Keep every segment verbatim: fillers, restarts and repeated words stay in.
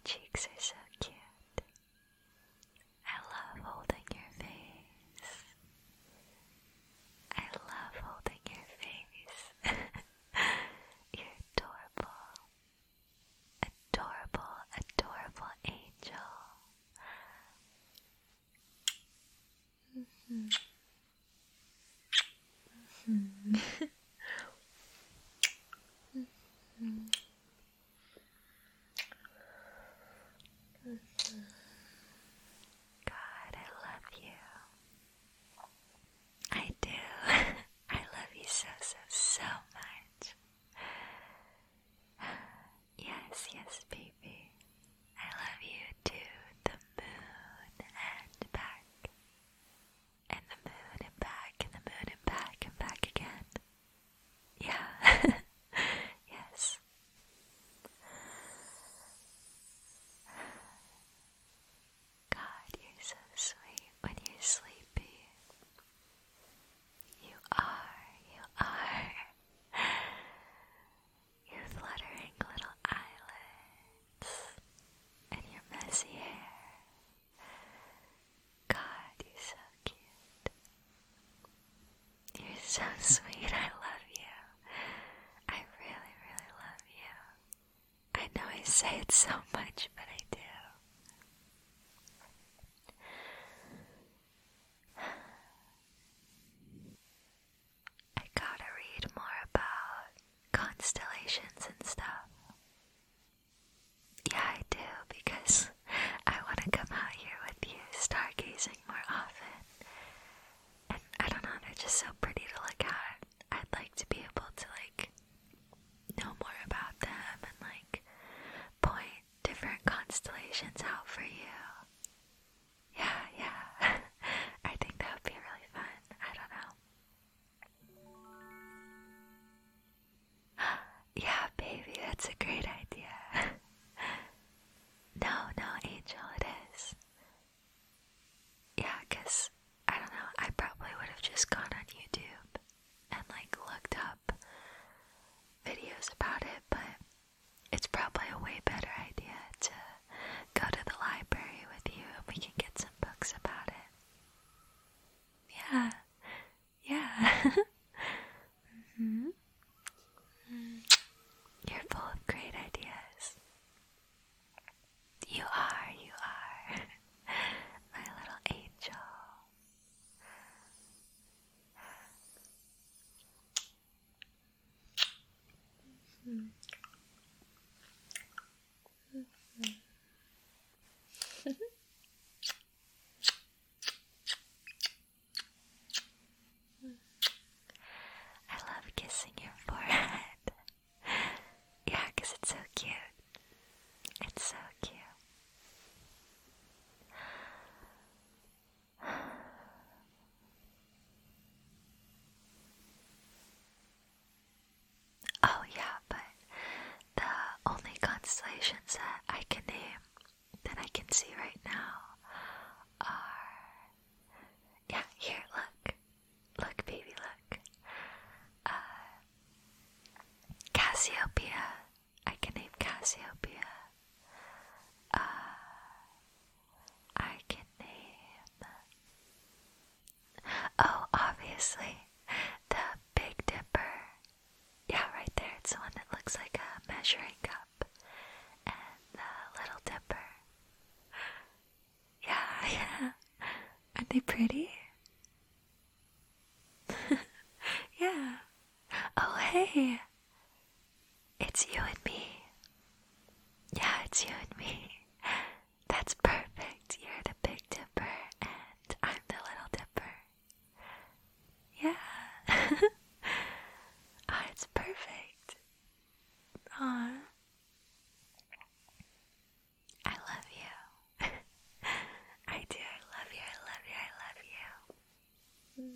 cheeks are so cute. I love holding your face. I love holding your face. You're adorable. Adorable, adorable angel. Mm-hmm. Mm-hmm. Mm-hmm. God, I love you. I do. I love you so, so, so much. Yes, yes, baby. I love you to the moon and back. And the moon and back, and the moon and back, and back again. Yeah. Yes. God, you're so sweet when you're sleepy. You are, you are. Your fluttering little eyelids and your messy hair. God, you're so cute. You're so sweet. I love you. I really, really love you. I know I say it so much, but I do. I gotta read more about constellations and stuff. Yeah, I do, because I want to come out here with you stargazing more often. And I don't know, they're just so pretty to look at. I'd like to be able to, like, know more about them and, like, point different constellations out for you. Yeah, yeah. I think that would be really fun. I don't know. Yeah, baby, that's a great idea. No, no, Angel, it is. Yeah, because, I don't know, I probably would have just gone on YouTube and, like, looked up videos about it, but it's probably a way better idea to go to the library with you and we can get some books about it. Yeah, yeah. Mm-hmm. Mm. You're full of great ideas. You are, you are. My little angel. Mm-hmm. I love kissing your forehead. Yeah, because it's so cute. It's so cute. Oh yeah, but the only constellations that I can name, that I can see right now, are... Yeah, here, look. Look, baby, look. Uh, Cassiopeia. I can name Cassiopeia. Uh, I can name... Oh, obviously, the Big Dipper. Yeah, right there. It's the one that looks like a measuring cup. And the Little Dipper. Yeah, yeah. Aren't they pretty? Yeah. Oh, hey. It's you and me. Yeah, it's you and me. That's perfect. You're the Big Dipper and I'm the Little Dipper. Yeah. Oh, it's perfect. Aw. I love you. I do. I love you. I love you. I love you.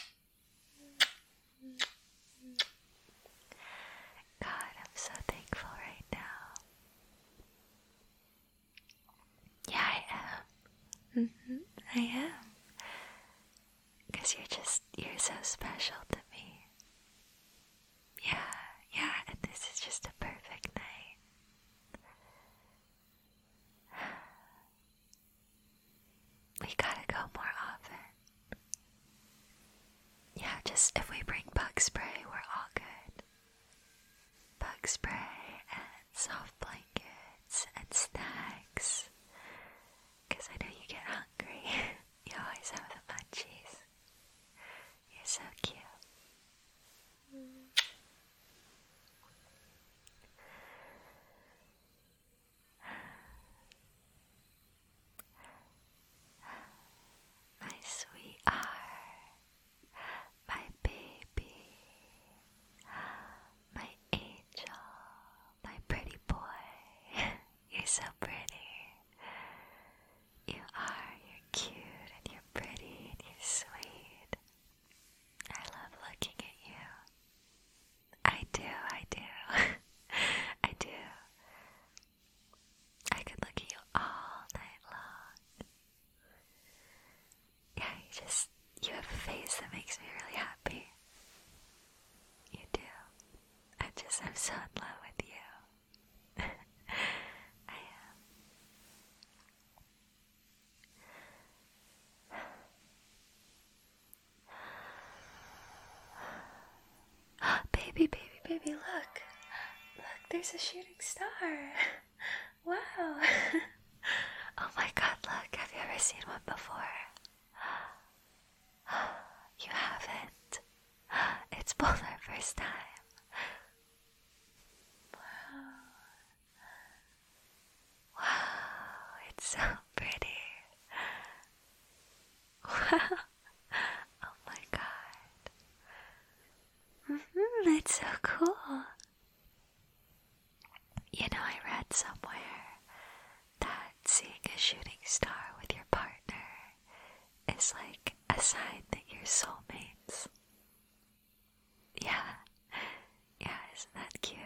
God, I'm so thankful right now. Yeah, I am. Mm-hmm, I am. Because you're just, you're so special to me. Yeah, yeah, and this is just a perfect night. just if we bring bug spray, we're all good. Bug spray and soft blankets and snacks. Because I know you get hungry. You always have the munchies. You're so cute. My sweetheart, my baby, my angel, my pretty boy. You're so pretty. You are, you're cute, and you're pretty, and you're sweet. I love looking at you. I do, I do. I do. I could look at you all night long. Yeah, you just, you have a face that makes me really happy. You do. I just, I'm so in love with you. I am. Baby, baby, baby, look. Look, there's a shooting star. Wow. Oh my god, look. Have you ever seen one before? You haven't. It's both our first time. Wow. Wow, it's so pretty. Wow. Oh my god. Mm-hmm, it's so cool. You know, I read somewhere that seeing a shooting star with your partner is like a sign that you're soulmates. Yeah. Yeah, isn't that cute?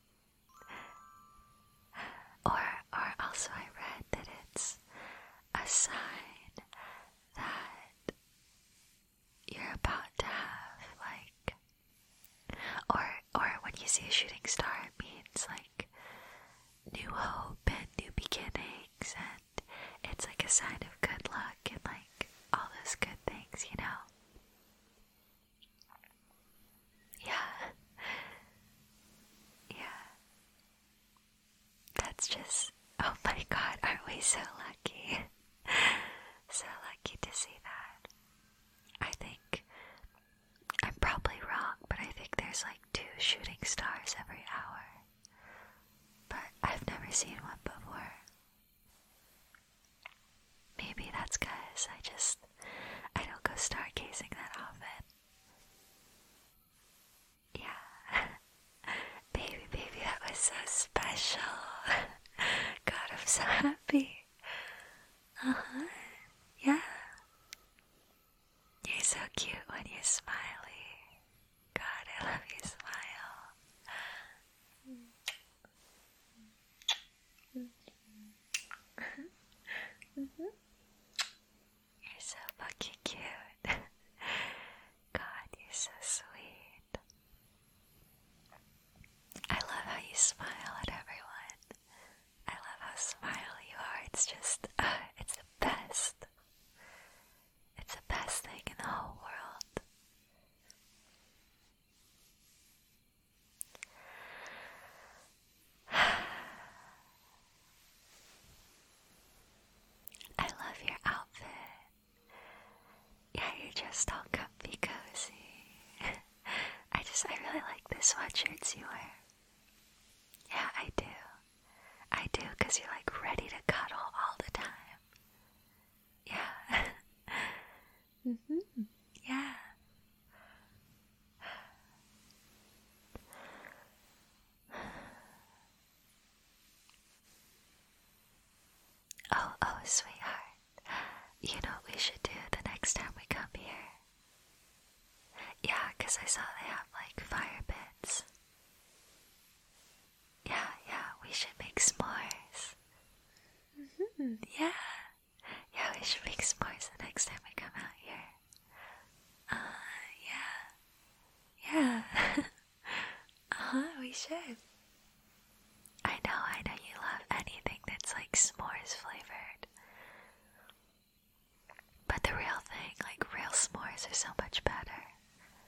Or, or also I read that it's a sign that you're about to have, like, or, or when you see a shooting star, it means, like, new hope and new beginnings, and it's like a sign of good luck and, like, all those good things, you know? Yeah. Yeah. That's just, oh my god, aren't we so lucky? So lucky to see that. I think, I'm probably wrong, but I think there's like two shooting stars every hour. But I've never seen one before. Maybe that's because I just, I don't go stargazing that often. Yeah. Baby, baby, that was so special. God, I'm so happy. Uh-huh. Yeah. You're so cute when you're smiley. God, I love your smile. Mm-hmm. You're so fucking cute. God, you're so sweet. I love how you smile at everyone. I love how smiley you are. It's just, uh, it's the best. It's the best thing in the whole world. I love your outfit. Yeah, you're just all comfy cozy. I just, I really like the sweatshirts you wear. Yeah, I do. I do, because you're like ready to cuddle all the time. Yeah. Mm-hmm. Yeah. Oh, oh, sweetheart. You know what we should do the next time we come here? Yeah, because I saw they have like fire pits. Yeah, yeah, we should make s'mores. Mm-hmm. Yeah. Yeah, we should make s'mores the next time we come out here. Uh, yeah. Yeah. Uh-huh, we should. I know, I know you love anything that's like s'mores flavored. But the real thing, like real s'mores are so much better.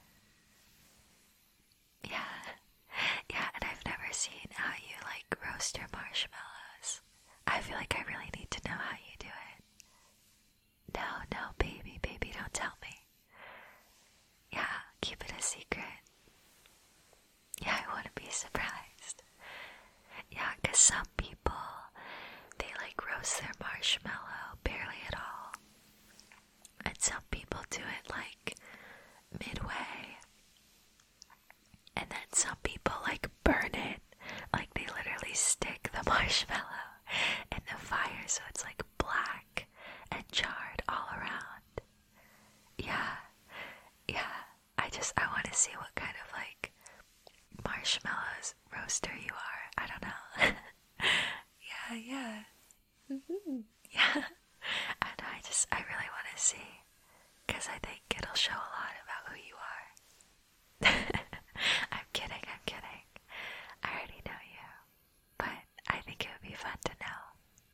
actually stick the marshmallow in the fire so it's like black and charred all around. Yeah, yeah. I just, I want to see what kind of like marshmallows roaster you are. I don't know. Yeah, yeah. Mm-hmm. Yeah. I know, I just, I really want to see. Because I think it'll show a lot about who you are. I'm kidding, I'm kidding. I already know you. But I think it would be fun to know.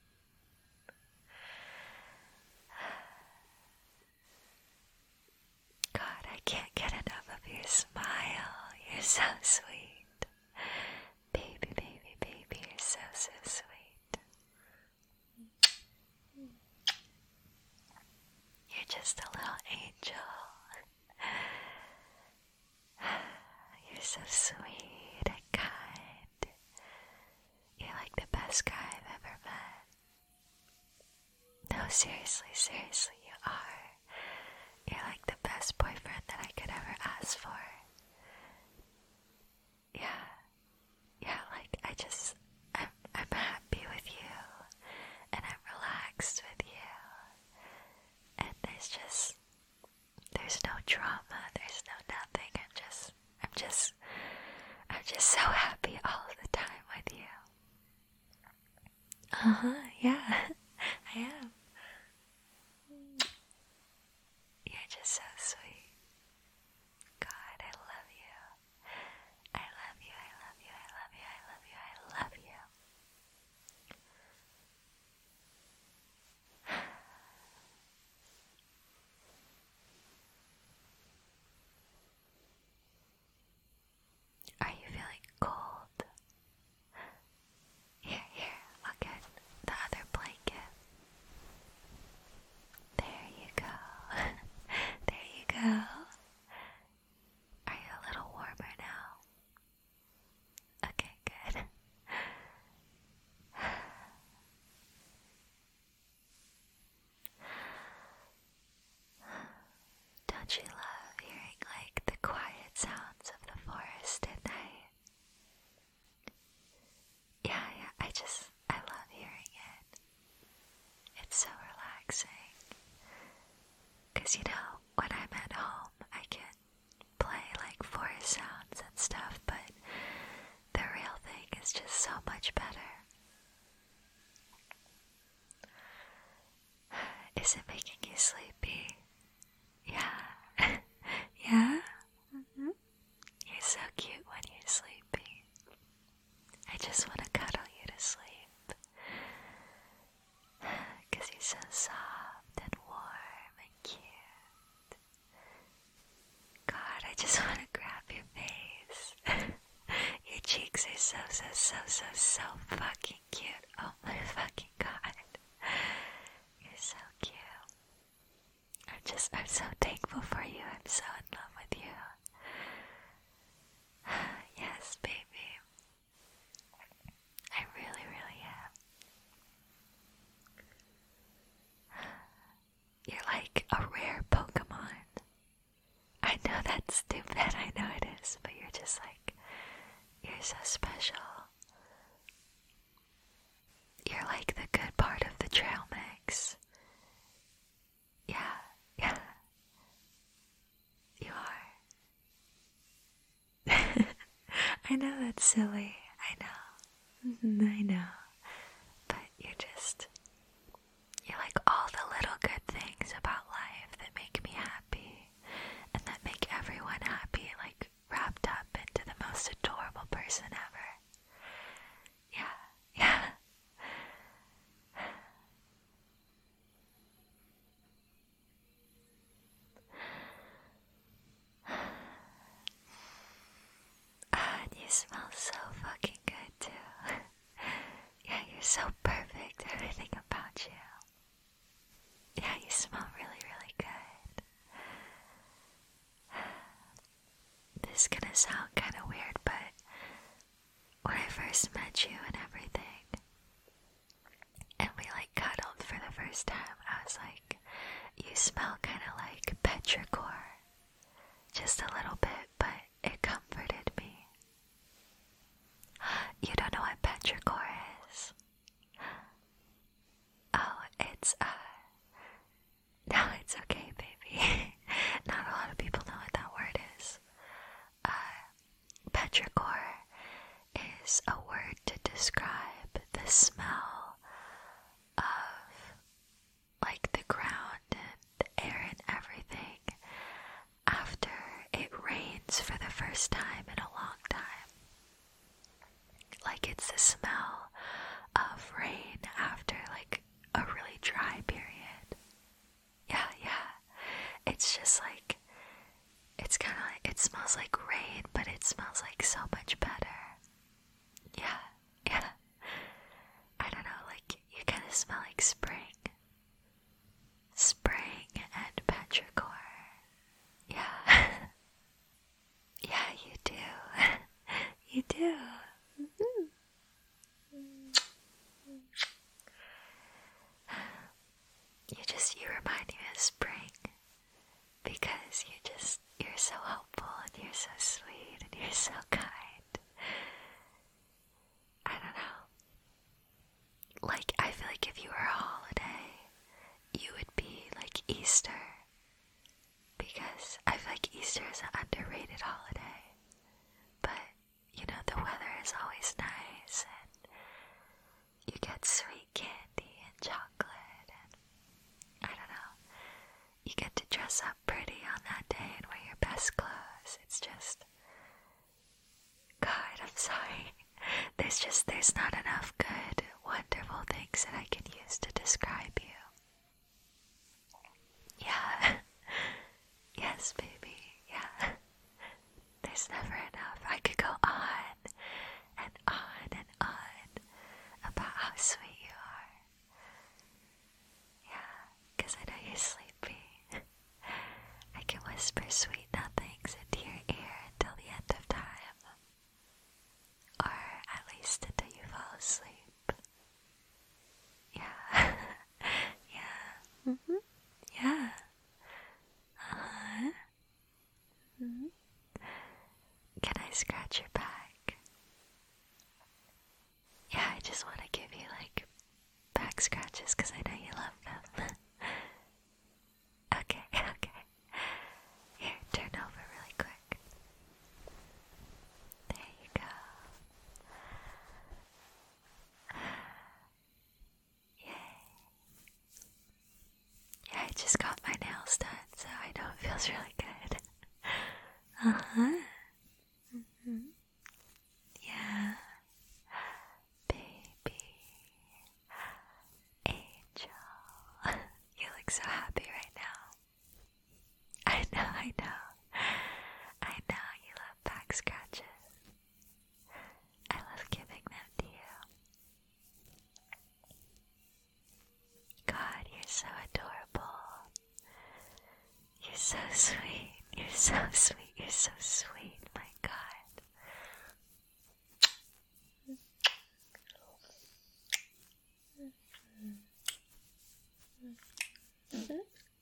God, I can't get enough of your smile. You're so sweet. Baby, baby, baby, you're so, so sweet. You're just a little angel. You're so sweet and kind. You're like the best guy I've ever met. No, seriously, seriously, you are. You're like the best boyfriend that I could ever ask for. Yeah, yeah, like I just, I'm, I'm happy with you, and I'm relaxed with you, and there's just, there's no drama, there's no nothing, I'm just, I'm just, I'm just so happy all the time with you. Uh-huh, yeah, I am. You're just so sweet. God, I love you. I love you, I love you, I love you, I love you, I love you. Are you feeling cold? Here, here, I'll get the other blanket. There you go. There you go. Are you a little warmer now? Okay, good. Don't you love hearing like the quiet sounds of the forest at night? Yeah, yeah, I just, I love hearing it. It's so relaxing. Cause you know, when I'm at home, I can play like forest sounds and stuff, but the real thing is just so much better. Is it making you sleepy? Yeah. Yeah? Mm-hmm. You're so cute when you're sleepy. I just want to cuddle you to sleep. Cause you're so soft and warm and cute. God, I just want to grab your face. Your cheeks are so, so, so, so, so fucking cute. Oh my fucking God. You're so cute. I'm just, I'm so thankful for you. I'm so in love with you. Yes, baby. I really, really am. You're like a rare Pokemon. I know that's stupid, I know it is, but you're just like, you're so special. You're like the good part of the trail mix. Yeah, yeah. You are. I know that's silly. I know. I know. But you're just, you're like all the little good things about life that make me happy and that make everyone happy, like wrapped up into the most adorable person ever. Yeah, yeah. Ah, and you smell so fucking good too. Yeah, you're so perfect, everything about you. Yeah, you smell really, really good. This is gonna sound kind of weird, but when I first met you and everything, and we like cuddled for the first time, I was like, you smell kind of like petrichor. Just a little bit, but it comforted me. You don't know what petrichor like it's the smell of rain after like a really dry period. Yeah, yeah. It's just like, it's kind of like, it smells like rain, but it smells like so much better. Yeah, yeah. I don't know, like, you kind of smell like spring. Spring and petrichor. Yeah. Yeah, you do. You do. Mm-hmm. You just, you remind me of spring because you just, you're so helpful and you're so sweet and you're so kind. I don't know. Like, I feel like if you were a holiday, you would be like Easter. Because I feel like Easter is an underrated holiday. But, you know, the weather is always nice and you get sweet candy and chocolate and I don't know. You get to dress up pretty on that day and wear your best clothes. It's just, God, I'm sorry. There's just, there's not enough good, wonderful things that I can use to describe you. Yeah. Yes, baby. Yeah. There's never enough. I could go on and on and on about how sweet you are. Yeah, because I know you're sleepy. I can whisper sweet nothings into your ear until the end of time. Or at least until you fall asleep. Yeah. Yeah. Mm-hmm. Yeah. Uh-huh. Mm-hmm. Can I scratch your back? Yeah, I just want to give you like back scratches because I know you love them. Okay, okay. Here, turn over really quick. There you go. Yay. Yeah, I just got my nails done, so I know it feels really good. Uh-huh. Mm-hmm. Yeah. Baby. Angel. You look so happy right now. I know, I know. I know you love back scratches. I love giving them to you. God, you're so adorable. You're so sweet. You're so sweet. You're so sweet. My God. Mm-hmm.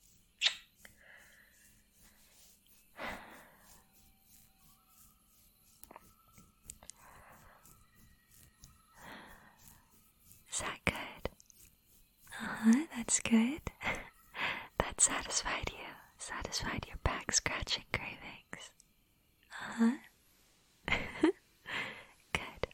Is that good? Uh-huh, that's good. That satisfied you. Satisfied your back scratching cravings. Uh-huh. Good.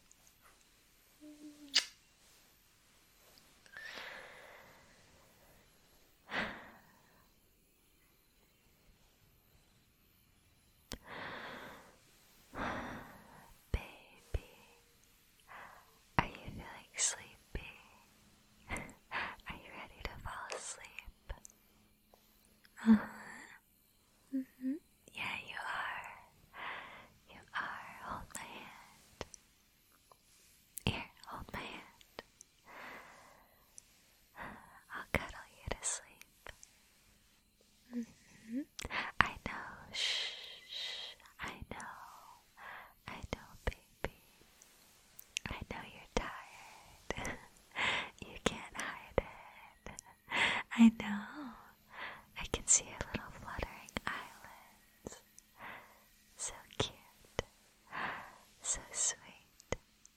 Baby, are you feeling sleepy? Are you ready to fall asleep? Uh-huh. Mm-hmm. Yeah, you are. You are. Hold my hand. Here, hold my hand. I'll cuddle you to sleep. Mm-hmm. I know. Shh, shh. I know. I know, baby. I know you're tired. You can't hide it. I know. I can see your little fluttering eyelids. So cute. So sweet.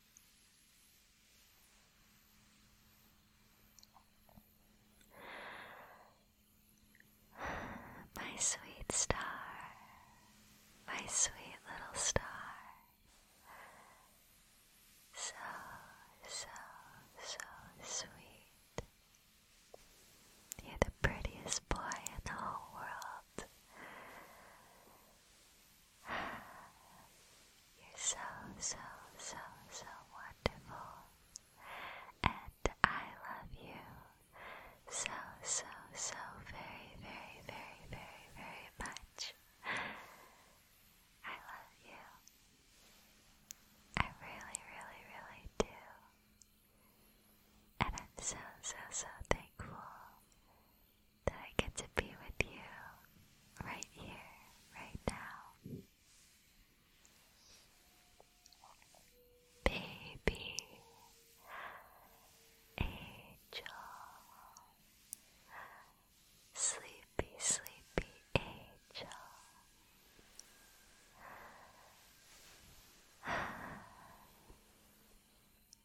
My sweet star. My sweet little star. So, so, so sweet. You're the so, so thankful that I get to be with you right here, right now. Baby angel, sleepy, sleepy angel.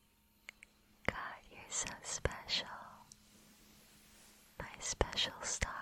God, you're so special. My special star.